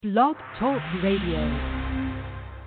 Blog Talk Radio.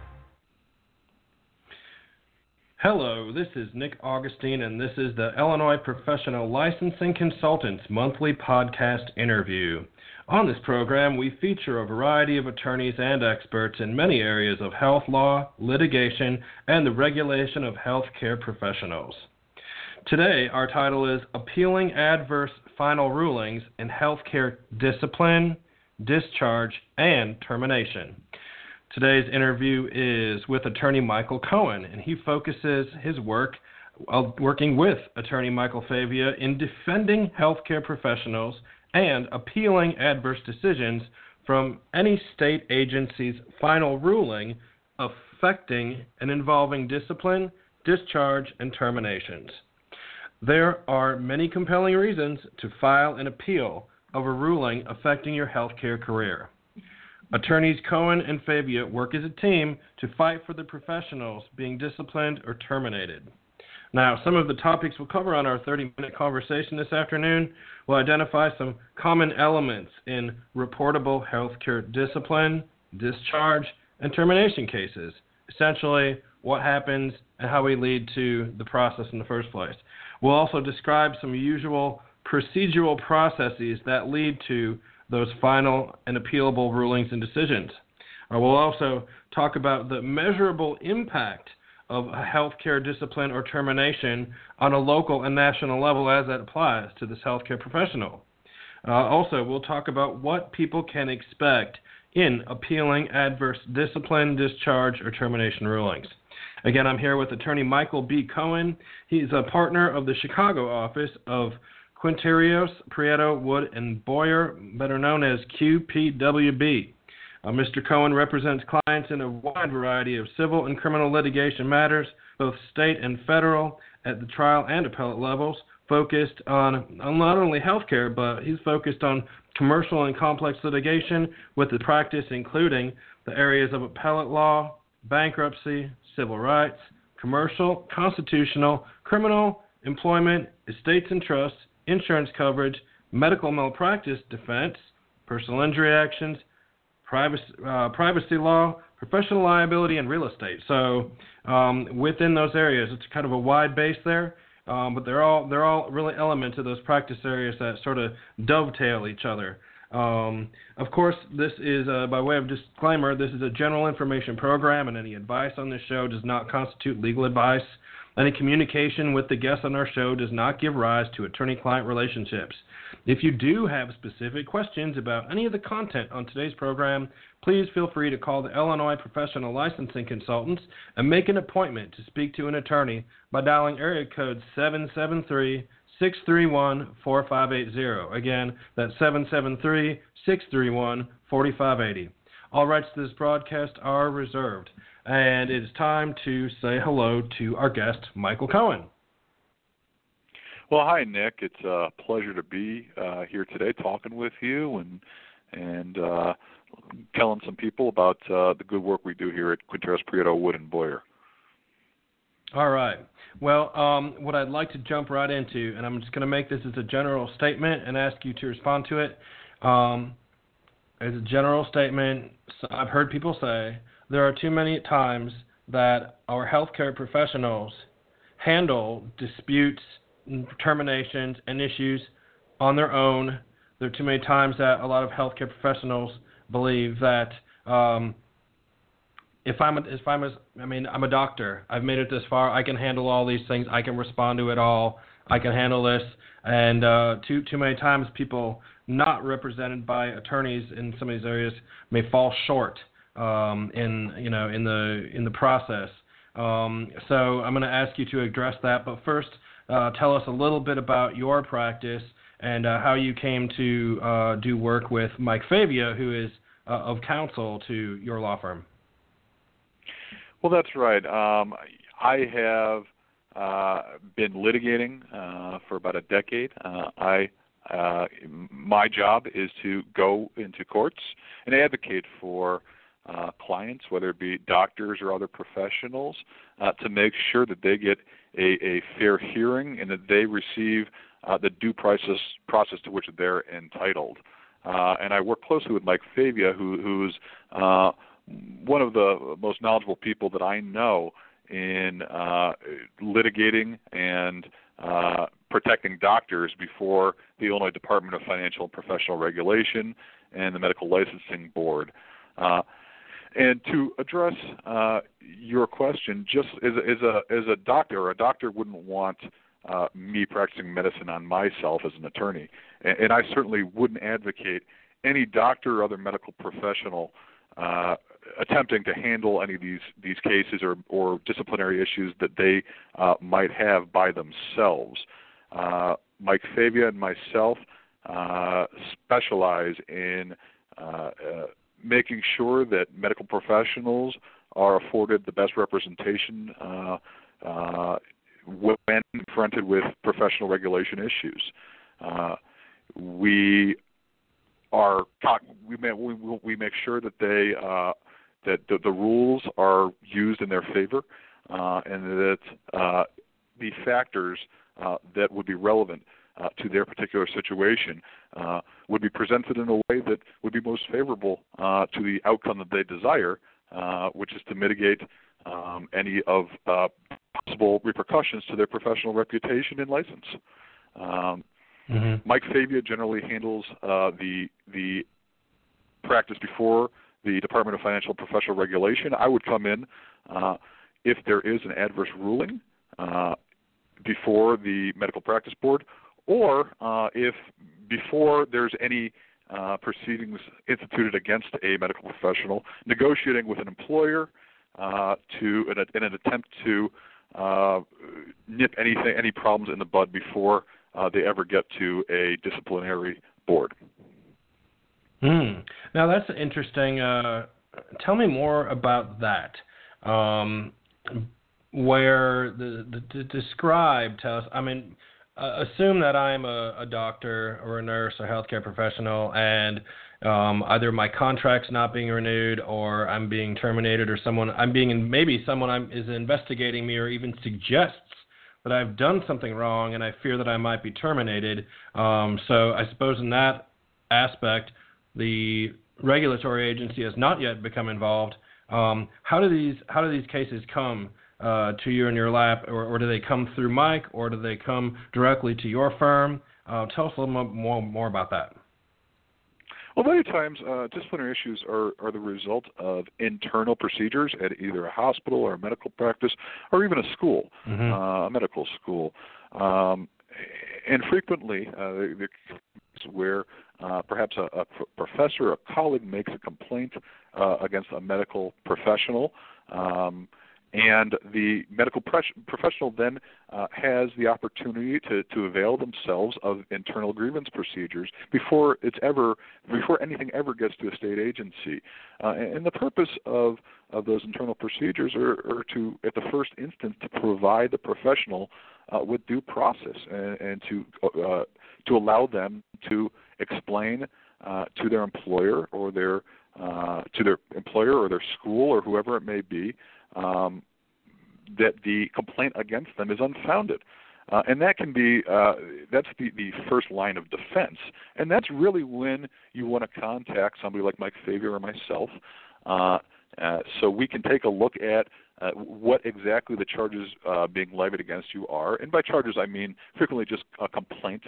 Hello, this is Nick Augustine, and this is the Illinois Professional Licensing Consultants Monthly Podcast Interview. On this program, we feature a variety of attorneys and experts in many areas of health law, litigation, and the regulation of healthcare professionals. Today, our title is Appealing Adverse Final Rulings in Healthcare Discipline, Discharge, and Termination. Today's interview is with attorney Michael Cohen, and he focuses his work working with attorney Michael Favia in defending healthcare professionals and appealing adverse decisions from any state agency's final ruling affecting and involving discipline, discharge, and terminations. There are many compelling reasons to file an appeal of a ruling affecting your healthcare career. Attorneys Cohen and Favia work as a team to fight for the professionals being disciplined or terminated. Now, some of the topics we'll cover on our 30-minute conversation this afternoon will identify some common elements in reportable healthcare discipline, discharge, and termination cases. Essentially, what happens and how we lead to the process in the first place. We'll also describe some usual procedural processes that lead to those final and appealable rulings and decisions. We'll also talk about the measurable impact of a healthcare discipline or termination on a local and national level as that applies to this healthcare professional. Also, we'll talk about what people can expect in appealing adverse discipline, discharge, or termination rulings. Again, I'm here with attorney Michael B. Cohen. He's a partner of the Chicago office of Quinterios, Prieto, Wood, and Boyer, better known as QPWB. Mr. Cohen represents clients in a wide variety of civil and criminal litigation matters, both state and federal, at the trial and appellate levels, focused on not only healthcare, but he's focused on commercial and complex litigation with the practice including the areas of appellate law, bankruptcy, civil rights, commercial, constitutional, criminal, employment, estates and trusts, insurance coverage, medical malpractice defense, personal injury actions, privacy law, professional liability, and real estate. So within those areas, it's kind of a wide base there, but they're all really elements of those practice areas that sort of dovetail each other. Of course, this is, by way of disclaimer, this is a general information program, and any advice on this show does not constitute legal advice. Any communication with the guests on our show does not give rise to attorney-client relationships. If you do have specific questions about any of the content on today's program, please feel free to call the Illinois Professional Licensing Consultants and make an appointment to speak to an attorney by dialing area code 773-631-4580. Again, that's 773-631-4580. All rights to this broadcast are reserved. And it is time to say hello to our guest, Michael Cohen. Well, hi, Nick. It's a pleasure to be here today talking with you and telling some people about the good work we do here at Quinterios, Prieto, Wood, and Boyer. All right. Well, what I'd like to jump right into, and I'm just going to make this as a general statement and ask you to respond to it. As a general statement, I've heard people say, there are too many times that our healthcare professionals handle disputes, terminations, and issues on their own. There are too many times that a lot of healthcare professionals believe that I'm a doctor. I've made it this far. I can handle all these things. I can respond to it all. I can handle this. And too many times people not represented by attorneys in some of these areas may fall short in the process. So I'm going to ask you to address that. But first, tell us a little bit about your practice and how you came to do work with Mike Favia, who is of counsel to your law firm. Well, that's right. I have been litigating for about a decade. My job is to go into courts and advocate for clients, whether it be doctors or other professionals, to make sure that they get a fair hearing and that they receive the due process to which they're entitled. and I work closely with Mike Favia, who's one of the most knowledgeable people that I know in litigating and protecting doctors before the Illinois Department of Financial and Professional Regulation and the Medical Licensing Board. And to address your question, just as a doctor, a doctor wouldn't want me practicing medicine on myself as an attorney, and I certainly wouldn't advocate any doctor or other medical professional attempting to handle any of these cases or disciplinary issues that they might have by themselves. Mike Favia and myself specialize in making sure that medical professionals are afforded the best representation when confronted with professional regulation issues. We make sure that that the rules are used in their favor, and that the factors that would be relevant to their particular situation would be presented in a way that would be most favorable to the outcome that they desire, which is to mitigate any of possible repercussions to their professional reputation and license. Mike Favia generally handles the practice before the Department of Financial and Professional Regulation. I would come in if there is an adverse ruling before the Medical Practice Board, or if before there's any proceedings instituted against a medical professional, negotiating with an employer in an attempt to nip any problems in the bud before they ever get to a disciplinary board. Now that's interesting. Tell me more about that. Where describe, tell us. I mean, assume that I'm a doctor or a nurse or healthcare professional, and either my contract's not being renewed, or I'm being terminated, or someone is investigating me, or even suggests that I've done something wrong, and I fear that I might be terminated. So I suppose in that aspect, the regulatory agency has not yet become involved. How do these cases come to you in your lap, or do they come through Mike, or do they come directly to your firm? Tell us a little more about that. Well, many times disciplinary issues are the result of internal procedures at either a hospital or a medical practice, or even a school, a medical school. And frequently, there where perhaps a professor, a colleague makes a complaint against a medical professional, and the medical professional then has the opportunity to avail themselves of internal grievance procedures before anything ever gets to a state agency. And the purpose of those internal procedures are to, at the first instance, to provide the professional with due process and to allow them to explain to their employer or their school or whoever it may be that the complaint against them is unfounded. And that can be that's the first line of defense, and that's really when you want to contact somebody like Mike Favia or myself, so we can take a look at what exactly the charges being levied against you are, and by charges I mean frequently just a complaint,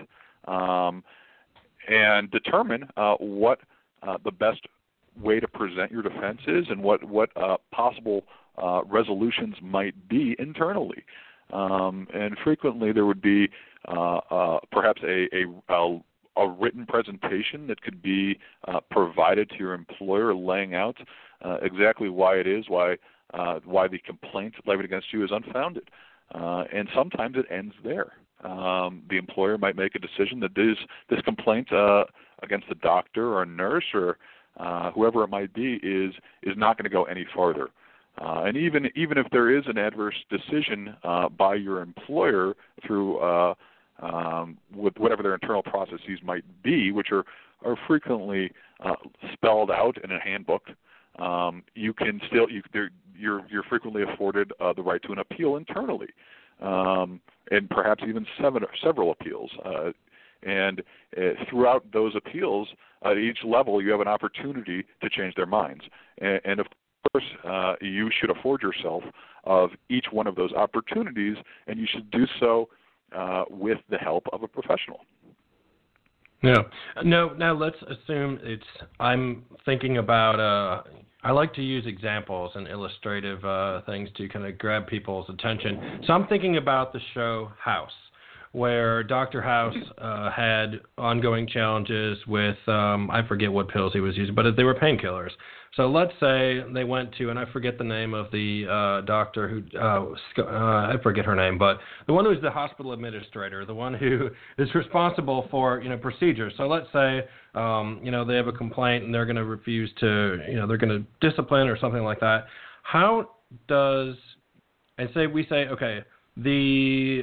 and determine what the best way to present your defense is, and what possible resolutions might be internally. And frequently there would be perhaps a written presentation that could be provided to your employer, laying out exactly why the complaint levied against you is unfounded. And sometimes it ends there. The employer might make a decision that this complaint against a doctor or a nurse or whoever it might be is not going to go any farther. And even if there is an adverse decision by your employer through with whatever their internal processes might be, which are frequently spelled out in a handbook, you can still you're frequently afforded the right to an appeal internally, and perhaps even several appeals. And throughout those appeals, at each level, you have an opportunity to change their minds. And of course, you should afford yourself of each one of those opportunities, and you should do so with the help of a professional. Yeah. No. Now let's assume I'm thinking about. I like to use examples and illustrative things to kind of grab people's attention. So I'm thinking about the show House, where Dr. House had ongoing challenges with, I forget what pills he was using, but they were painkillers. So let's say they went to, and I forget the name of the doctor who, I forget her name, but the one who's the hospital administrator, the one who is responsible for, procedures. So let's say, they have a complaint and they're going to refuse to, they're going to discipline or something like that. How does, we say, okay, the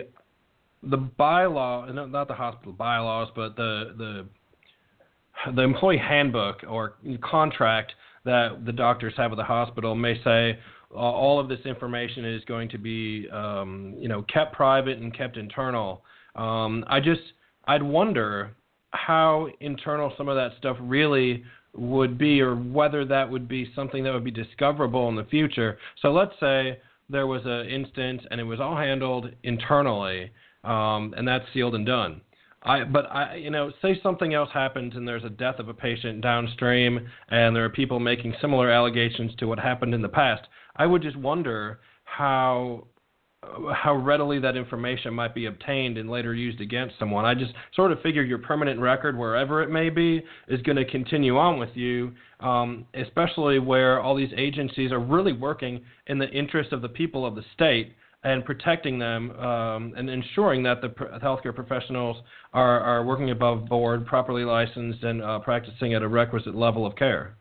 bylaw, not the hospital bylaws, but the employee handbook or contract that the doctors have with the hospital may say all of this information is going to be, kept private and kept internal. I'd wonder how internal some of that stuff really would be, or whether that would be something that would be discoverable in the future. So let's say there was an instance and it was all handled internally, and that's sealed and done. Say something else happens and there's a death of a patient downstream and there are people making similar allegations to what happened in the past. I would just wonder how readily that information might be obtained and later used against someone. I just sort of figure your permanent record, wherever it may be, is going to continue on with you, especially where all these agencies are really working in the interest of the people of the state and protecting them and ensuring that the healthcare professionals are working above board, properly licensed, and practicing at a requisite level of care.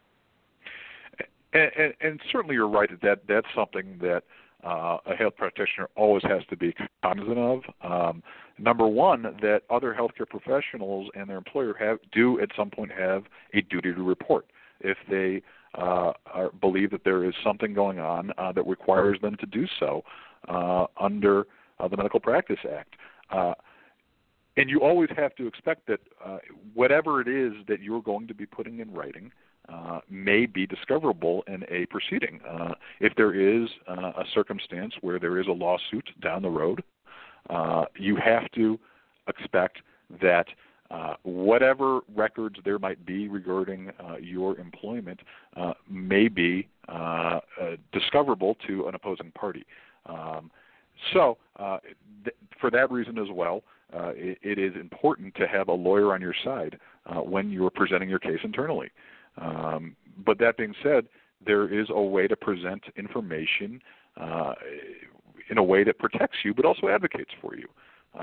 And certainly you're right that that's something that a health practitioner always has to be cognizant of. Number one, that other healthcare professionals and their employer do at some point have a duty to report if they believe that there is something going on that requires them to do so under the Medical Practice Act. And you always have to expect that whatever it is that you're going to be putting in writing may be discoverable in a proceeding. If there is a circumstance where there is a lawsuit down the road, you have to expect that whatever records there might be regarding your employment may be discoverable to an opposing party. For that reason as well, it is important to have a lawyer on your side when you're presenting your case internally. But that being said, there is a way to present information in a way that protects you but also advocates for you.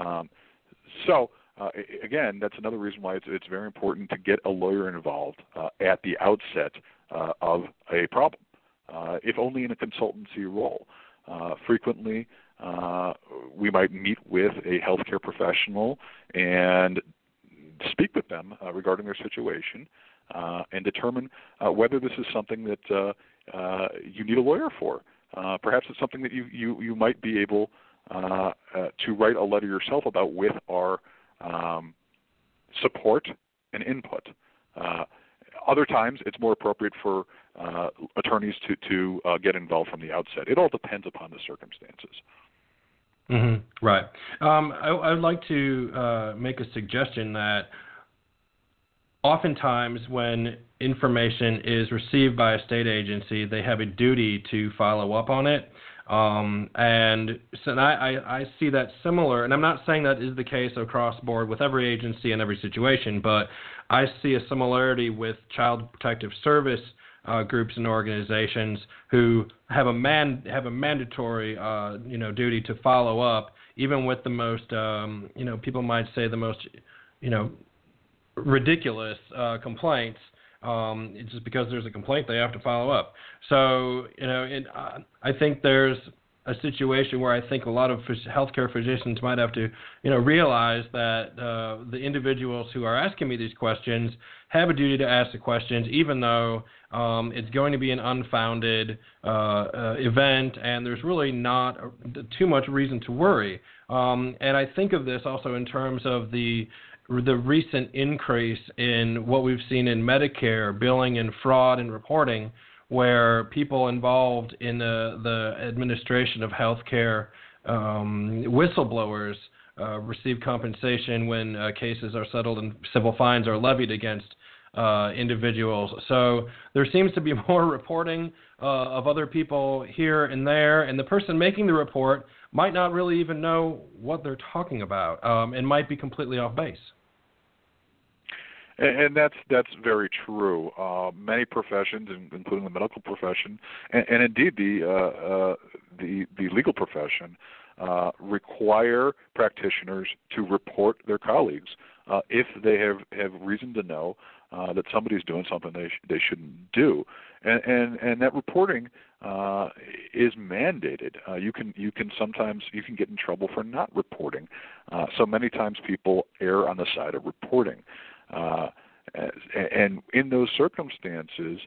Again, that's another reason why it's very important to get a lawyer involved at the outset of a problem, if only in a consultancy role. Frequently, we might meet with a healthcare professional and speak with them regarding their situation and determine whether this is something that you need a lawyer for. Perhaps it's something that you might be able to write a letter yourself about with our support and input. Other times, it's more appropriate for attorneys to get involved from the outset. It all depends upon the circumstances. Mm-hmm. Right. I would like to make a suggestion that oftentimes when information is received by a state agency, they have a duty to follow up on it. And I see that similar, and I'm not saying that is the case across board with every agency and every situation, but I see a similarity with Child Protective Service groups and organizations who have a mandatory duty to follow up, even with the most people might say the most ridiculous complaints. It's just because there's a complaint, they have to follow up. So, I think there's a situation where I think a lot of healthcare physicians might have to, realize that the individuals who are asking me these questions have a duty to ask the questions, even though it's going to be an unfounded event, and there's really not too much reason to worry. And I think of this also in terms of the the recent increase in what we've seen in Medicare billing and fraud and reporting, where people involved in the administration of healthcare, whistleblowers, receive compensation when cases are settled and civil fines are levied against individuals. So there seems to be more reporting of other people here and there, and the person making the report might not really even know what they're talking about, and might be completely off base. And that's very true. Many professions, including the medical profession, and indeed the legal profession, require practitioners to report their colleagues if they have reason to know that somebody's doing something they shouldn't do, and that reporting is mandated. You can get in trouble for not reporting. So many times people err on the side of reporting. And in those circumstances,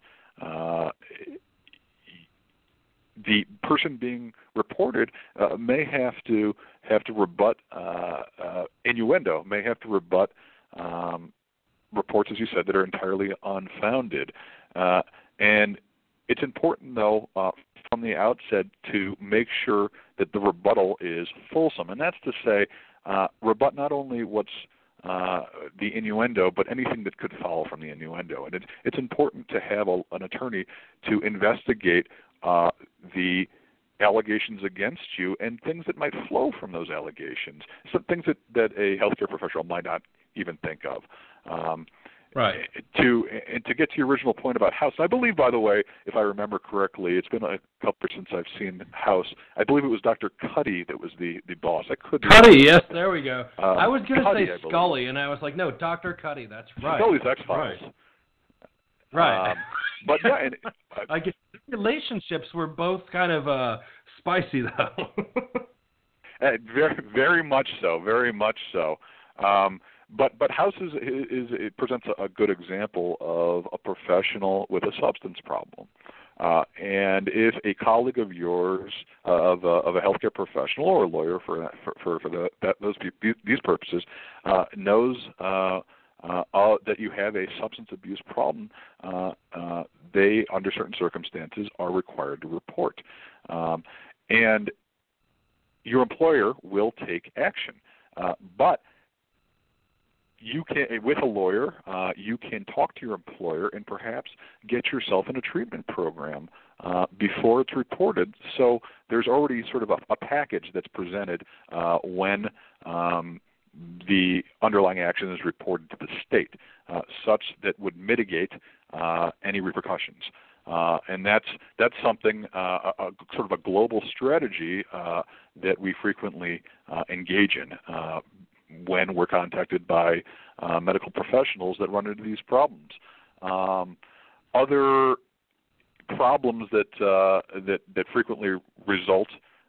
the person being reported may have to rebut innuendo, may have to rebut reports, as you said, that are entirely unfounded. And it's important, though, from the outset to make sure that the rebuttal is fulsome, and that's to say, rebut not only what's the innuendo, but anything that could follow from the innuendo. And it's important to have an attorney to investigate the allegations against you and things that might flow from those allegations, some things that a healthcare professional might not even think of. Right. To get to your original point about House, I believe, by the way, if I remember correctly, it's been a couple years since I've seen House. I believe it was Dr. Cuddy that was the boss. I could be Cuddy, yes, there we go. I was going to say Cuddy, Scully, and I was like, no, Dr. Cuddy, that's right. Scully's X-Files. Right. But yeah, and, I guess relationships were both kind of spicy, though. very, very much so. Very much so. But House it presents a good example of a professional with a substance problem. And if a colleague of yours, of a healthcare professional or a lawyer for these purposes, knows that you have a substance abuse problem, they, under certain circumstances, are required to report. And your employer will take action. But you can, with a lawyer, you can talk to your employer and perhaps get yourself in a treatment program before it's reported. So there's already sort of a package that's presented when the underlying action is reported to the state, such that would mitigate any repercussions. And that's something, sort of a global strategy that we frequently engage in when we're contacted by medical professionals that run into these problems. Other problems that frequently result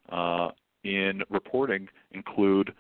in reporting include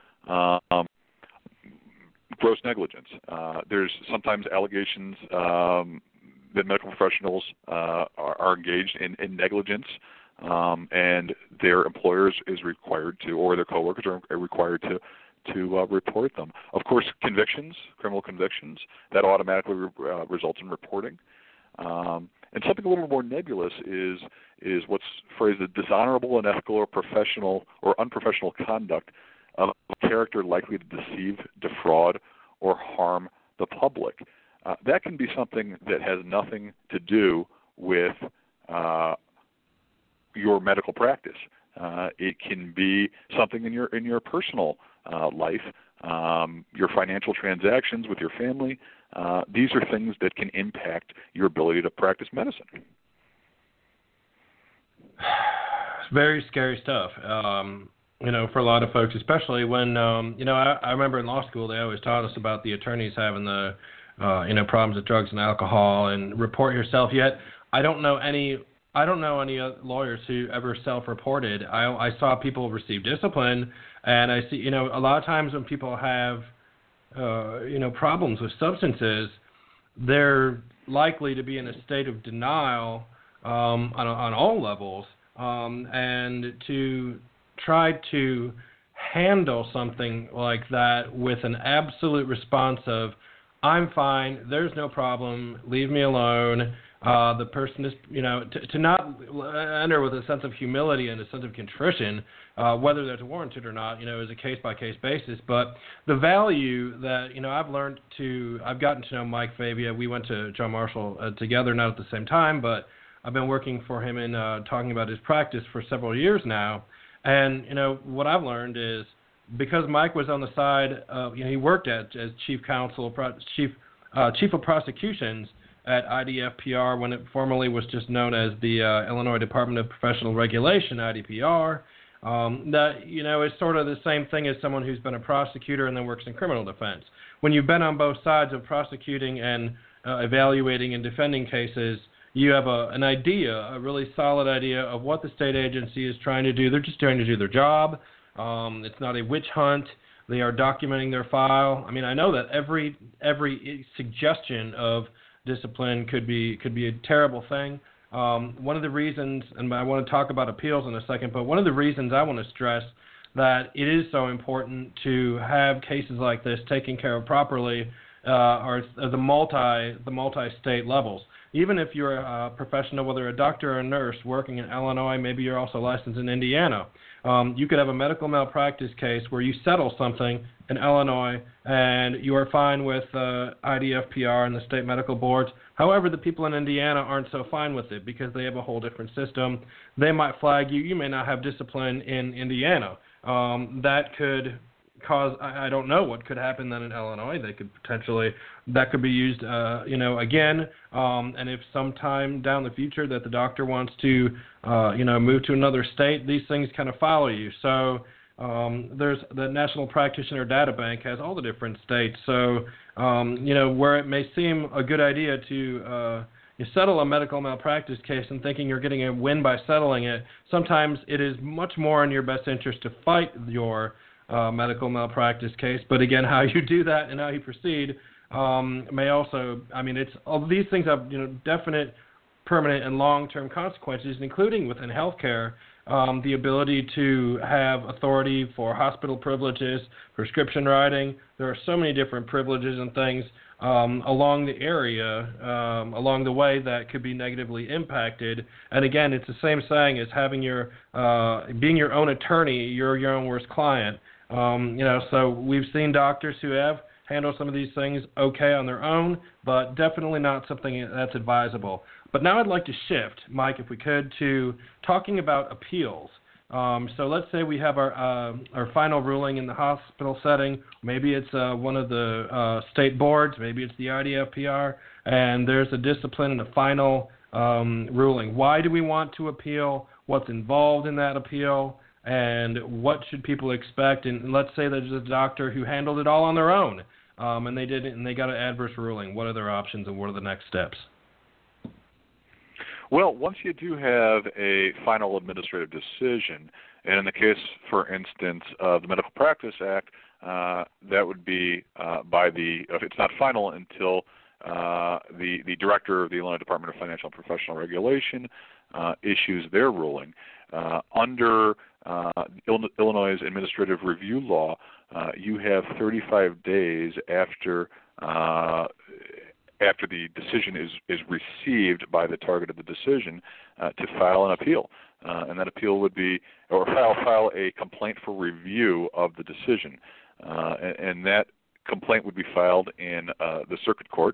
gross negligence. There's sometimes allegations that medical professionals are engaged in negligence, and their employers is required to, or their coworkers are required to report them. Of course, convictions, criminal convictions, that automatically results in reporting. And something a little more nebulous is what's phrased as dishonorable, unethical, or professional or unprofessional conduct of a character likely to deceive, defraud, or harm the public. That can be something that has nothing to do with your medical practice. It can be something in your personal life, your financial transactions with your family. These are things that can impact your ability to practice medicine. It's very scary stuff, for a lot of folks, especially when, I remember in law school they always taught us about the attorneys having the, problems with drugs and alcohol and report yourself. Yet I don't know any lawyers who ever self-reported. I saw people receive discipline, and I see, a lot of times when people have, problems with substances, they're likely to be in a state of denial on all levels, and to try to handle something like that with an absolute response of, I'm fine, there's no problem, leave me alone. The person is, to not enter with a sense of humility and a sense of contrition, whether that's warranted or not, is a case-by-case basis. But the value that, I've gotten to know Mike Favia. We went to John Marshall together, not at the same time, but I've been working for him and talking about his practice for several years now. And, what I've learned is because Mike was on the side of, he worked as chief of prosecutions at IDFPR when it formerly was just known as the Illinois Department of Professional Regulation, IDPR. That, is sort of the same thing as someone who's been a prosecutor and then works in criminal defense. When you've been on both sides of prosecuting and evaluating and defending cases, you have a really solid idea of what the state agency is trying to do. They're just trying to do their job. It's not a witch hunt. They are documenting their file. I mean, I know that every suggestion of discipline could be a terrible thing. One of the reasons, and I want to talk about appeals in a second, but one of the reasons I want to stress that it is so important to have cases like this taken care of properly are the multi-state levels. Even if you're a professional, whether a doctor or a nurse working in Illinois, maybe you're also licensed in Indiana, you could have a medical malpractice case where you settle something in Illinois and you are fine with IDFPR and the state medical boards. However, the people in Indiana aren't so fine with it because they have a whole different system. They might flag you. You may not have discipline in Indiana. That could cause, I don't know what could happen then in Illinois. They could potentially, that could be used, again. And if sometime down the future that the doctor wants to, move to another state, these things kind of follow you. So there's the National Practitioner Data Bank has all the different states. So, where it may seem a good idea to you settle a medical malpractice case and thinking you're getting a win by settling it, sometimes it is much more in your best interest to fight your medical malpractice case. But again, how you do that and how you proceed may also, it's all these things have definite, permanent, and long-term consequences, including within healthcare. The ability to have authority for hospital privileges, prescription writing. There are so many different privileges and things along the area, along the way that could be negatively impacted. And again, it's the same saying as having being your own attorney, you're your own worst client. So we've seen doctors who have handled some of these things okay on their own, but definitely not something that's advisable. But now I'd like to shift, Mike, if we could, to talking about appeals. So let's say we have our final ruling in the hospital setting. Maybe it's one of the state boards. Maybe it's the IDFPR, and there's a discipline and a final ruling. Why do we want to appeal? What's involved in that appeal? And what should people expect? And let's say there's a doctor who handled it all on their own, and they did it, and they got an adverse ruling. What are their options, and what are the next steps? Well, once you do have a final administrative decision, and in the case, for instance, of the Medical Practice Act, that would be if it's not final until the director of the Illinois Department of Financial and Professional Regulation issues their ruling. Under Illinois' administrative review law, you have 35 days after the decision is received by the target of the decision to file an appeal. And that appeal would be, or file a complaint for review of the decision. And that complaint would be filed in the circuit court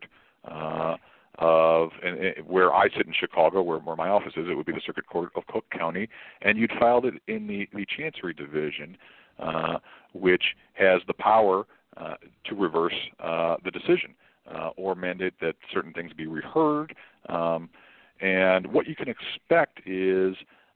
where I sit in Chicago, where my office is. It would be the Circuit Court of Cook County. And you'd filed it in the Chancery Division, which has the power to reverse the decision. Or mandate that certain things be reheard. And what you can expect is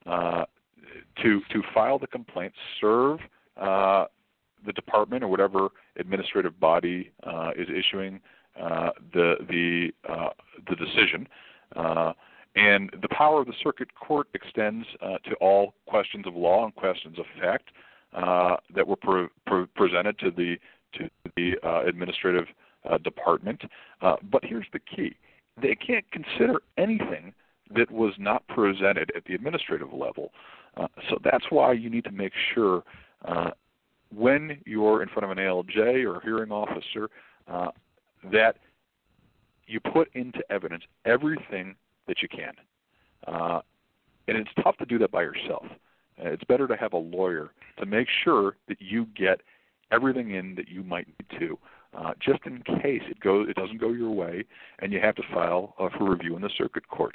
to file the complaint, serve the department or whatever administrative body is issuing the decision. And the power of the circuit court extends to all questions of law and questions of fact that were presented to the administrative department. But here's the key. They can't consider anything that was not presented at the administrative level. So that's why you need to make sure when you're in front of an ALJ or a hearing officer, that you put into evidence everything that you can. And it's tough to do that by yourself. It's better to have a lawyer to make sure that you get everything in that you might need to, just in case it doesn't go your way and you have to file for review in the circuit court.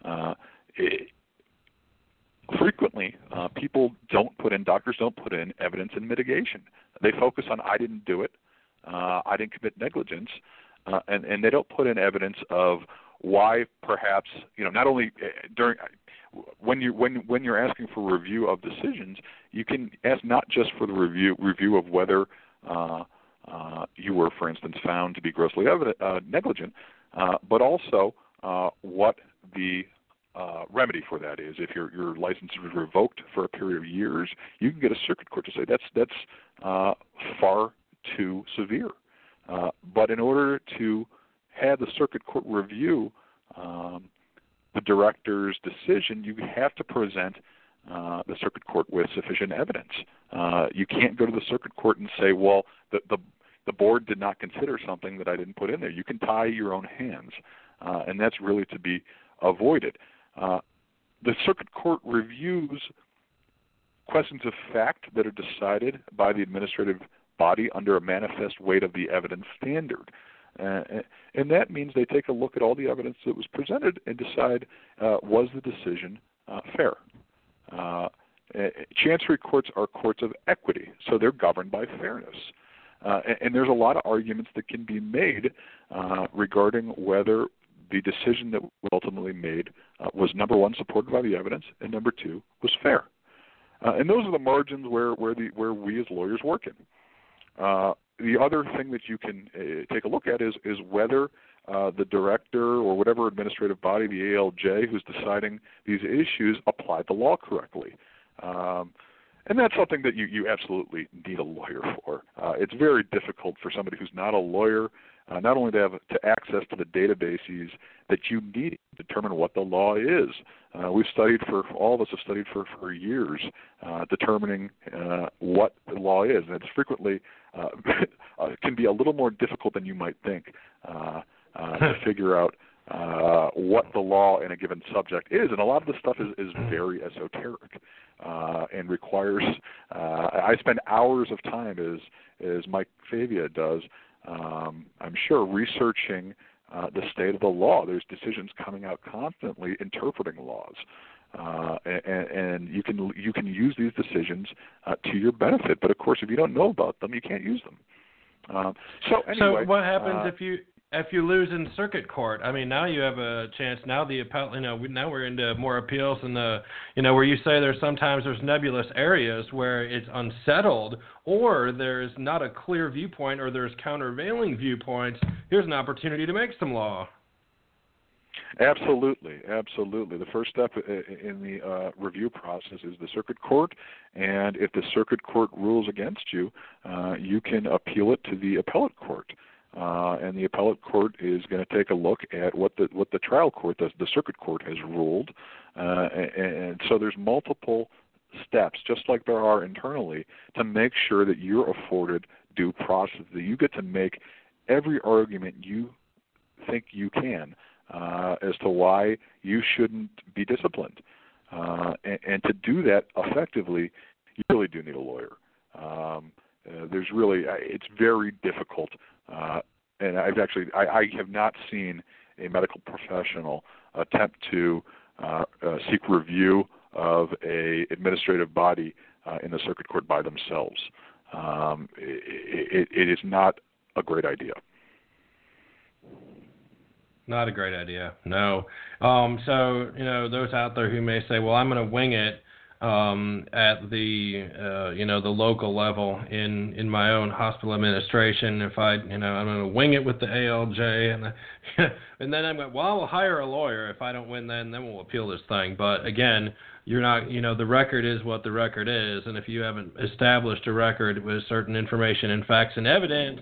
Frequently, doctors don't put in evidence in mitigation. They focus on, I didn't do it, I didn't commit negligence, and they don't put in evidence of why perhaps, not only during when you're asking for review of decisions, you can ask not just for the review of whether you were, for instance, found to be grossly negligent, but also what the remedy for that is. If your license was revoked for a period of years, you can get a circuit court to say that's far too severe. But in order to have the circuit court review the director's decision, you have to present the circuit court with sufficient evidence. You can't go to the circuit court and say, well, the board did not consider something that I didn't put in there. You can tie your own hands, and that's really to be avoided. The circuit court reviews questions of fact that are decided by the administrative body under a manifest weight of the evidence standard. And that means they take a look at all the evidence that was presented and decide, was the decision fair? Chancery courts are courts of equity, so they're governed by fairness. And there's a lot of arguments that can be made regarding whether the decision that was ultimately made was, number one, supported by the evidence, and number two, was fair. And those are the margins where we as lawyers work in. The other thing that you can take a look at is whether the director or whatever administrative body, the ALJ, who's deciding these issues, applied the law correctly. And that's something that you absolutely need a lawyer for. It's very difficult for somebody who's not a lawyer not only to have access to the databases that you need to determine what the law is. All of us have studied for years determining what the law is. And it's frequently can be a little more difficult than you might think to figure out what the law in a given subject is. And a lot of the stuff is very esoteric and requires, I spend hours of time, as Mike Favia does, I'm sure, researching the state of the law. There's decisions coming out constantly interpreting laws. And you can use these decisions to your benefit. But, of course, if you don't know about them, you can't use them. So what happens if you lose in circuit court? I mean, now you have a chance. Now the appellate, now we're into more appeals, and where you say there's nebulous areas where it's unsettled, or there's not a clear viewpoint, or there's countervailing viewpoints. Here's an opportunity to make some law. Absolutely. The first step in the review process is the circuit court, and if the circuit court rules against you, you can appeal it to the appellate court. And the appellate court is going to take a look at what the trial court, the circuit court, has ruled. And so there's multiple steps, just like there are internally, to make sure that you're afforded due process, that you get to make every argument you think you can as to why you shouldn't be disciplined. And to do that effectively, you really do need a lawyer. It's very difficult. And I have not seen a medical professional attempt to seek review of a administrative body in the circuit court by themselves. It is not a great idea. Not a great idea, no. So, those out there who may say, well, I'm going to wing it at the the local level in my own hospital administration. If I'm going to wing it with the ALJ, and then I'm going, well, I'll hire a lawyer. If I don't win, then we'll appeal this thing. But again, you're not, the record is what the record is, and if you haven't established a record with certain information and facts and evidence,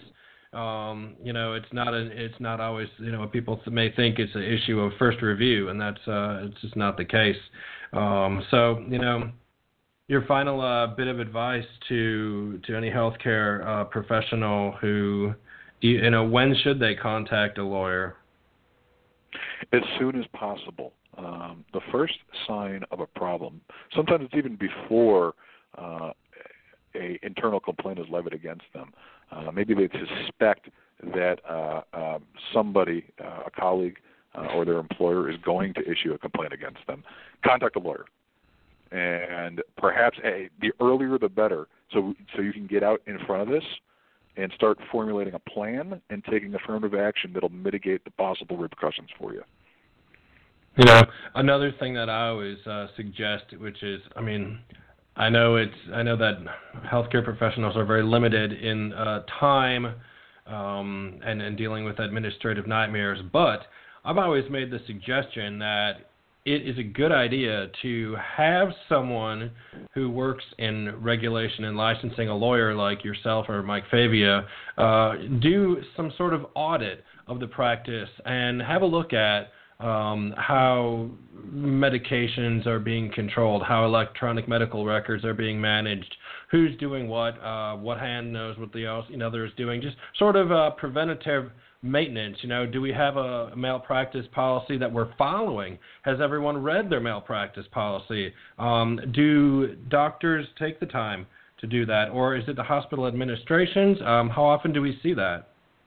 it's not always, people may think it's an issue of first review, and that's it's just not the case. So, Your final bit of advice to any healthcare professional who, when should they contact a lawyer? As soon as possible. The first sign of a problem, sometimes it's even before a internal complaint is levied against them. Maybe they suspect that somebody, a colleague or their employer, is going to issue a complaint against them. Contact a lawyer. And perhaps the earlier the better, so you can get out in front of this and start formulating a plan and taking affirmative action that'll mitigate the possible repercussions for you. Another thing that I always suggest, which is, I know that healthcare professionals are very limited in time and dealing with administrative nightmares, but I've always made the suggestion that it is a good idea to have someone who works in regulation and licensing, a lawyer like yourself or Mike Favia, do some sort of audit of the practice and have a look at how medications are being controlled, how electronic medical records are being managed, who's doing what hand knows what the other is doing, just sort of preventative maintenance. Do we have a malpractice policy that we're following? Has everyone read their malpractice policy? Do doctors take the time to do that, or is it the hospital administrations? How often do we see that?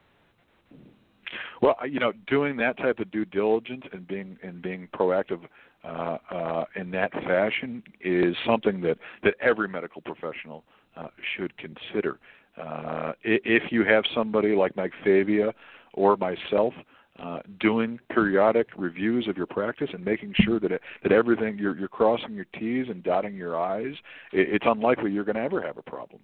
Well, doing that type of due diligence and being proactive in that fashion is something that every medical professional should consider. If you have somebody like Mike Favia or myself doing periodic reviews of your practice and making sure that everything you're crossing your T's and dotting your I's, it's unlikely you're going to ever have a problem.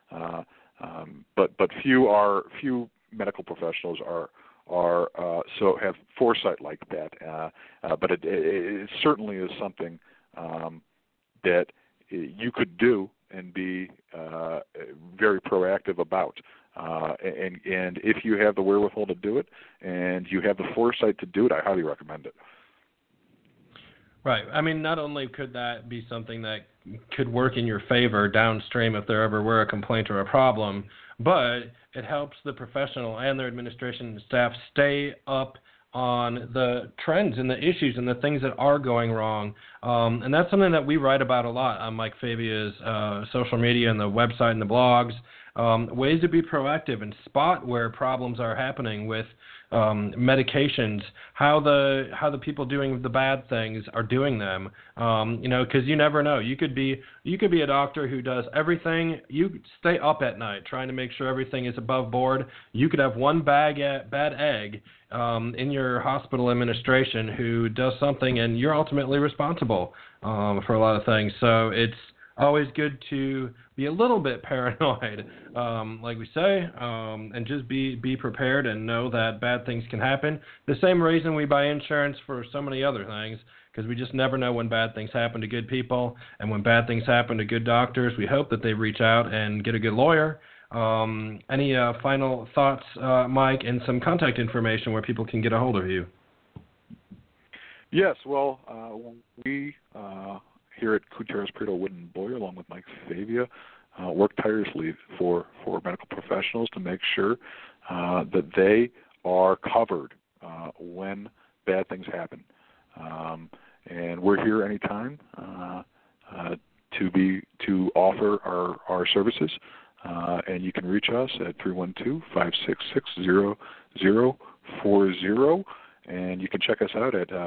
But few medical professionals so have foresight like that. But it certainly is something that you could do and be very proactive about. And if you have the wherewithal to do it and you have the foresight to do it, I highly recommend it. Right. Not only could that be something that could work in your favor downstream if there ever were a complaint or a problem, but it helps the professional and their administration and staff stay up on the trends and the issues and the things that are going wrong. And that's something that we write about a lot on Mike Favia's social media and the website and the blogs. Ways to be proactive and spot where problems are happening with medications, how the people doing the bad things are doing them. Because you never know. You could be a doctor who does everything. You stay up at night trying to make sure everything is above board. You could have one bad egg in your hospital administration who does something, and you're ultimately responsible for a lot of things. So it's always good to be a little bit paranoid, like we say, and just be prepared and know that bad things can happen. The same reason we buy insurance for so many other things, because we just never know when bad things happen to good people, and when bad things happen to good doctors, we hope that they reach out and get a good lawyer. Any final thoughts, Mike, and some contact information where people can get a hold of you? Yes, well, we here at Gutierrez, Prieto, Wood & Boyer, along with Mike Favia, work tirelessly for medical professionals to make sure that they are covered when bad things happen. And we're here anytime to offer our services. And you can reach us at 312-566-0040. And you can check us out at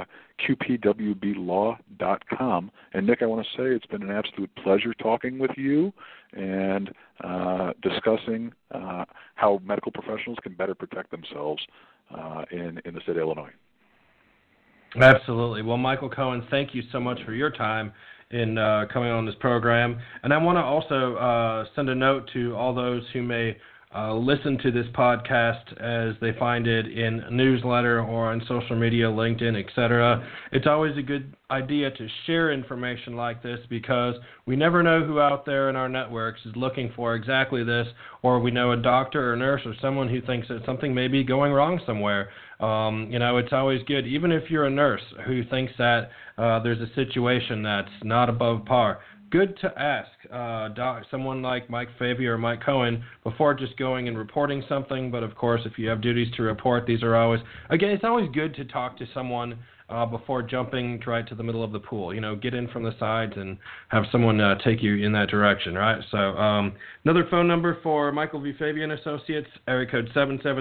qpwblaw.com. And, Nick, I want to say it's been an absolute pleasure talking with you and discussing how medical professionals can better protect themselves in the state of Illinois. Absolutely. Well, Michael Cohen, thank you so much for your time in coming on this program. And I want to also send a note to all those who may listen to this podcast as they find it in a newsletter or on social media, LinkedIn, etc. It's always a good idea to share information like this because we never know who out there in our networks is looking for exactly this, or we know a doctor or nurse or someone who thinks that something may be going wrong somewhere. It's always good, even if you're a nurse who thinks that there's a situation that's not above par, good to ask someone like Mike Fabia or Mike Cohen before just going and reporting something. But of course, if you have duties to report, these are always, again, it's always good to talk to someone before jumping right to the middle of the pool. You know, get in from the sides and have someone take you in that direction, right? So another phone number for Michael V. Fabia and Associates, area code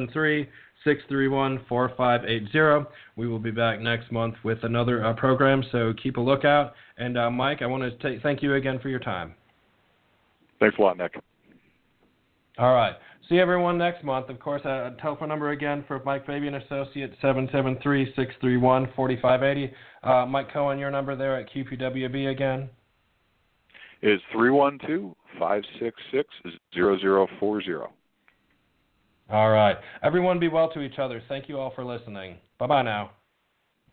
773-631-4580. We will be back next month with another program, so keep a lookout. And Mike, I want to thank you again for your time. Thanks a lot, Nick. All right. See everyone next month. Of course, a telephone number again for Mike Fabia and Associates, 773-631-4580. Mike Cohen, your number there at QPWB again? Is 312-566-0040. All right. Everyone be well to each other. Thank you all for listening. Bye-bye now.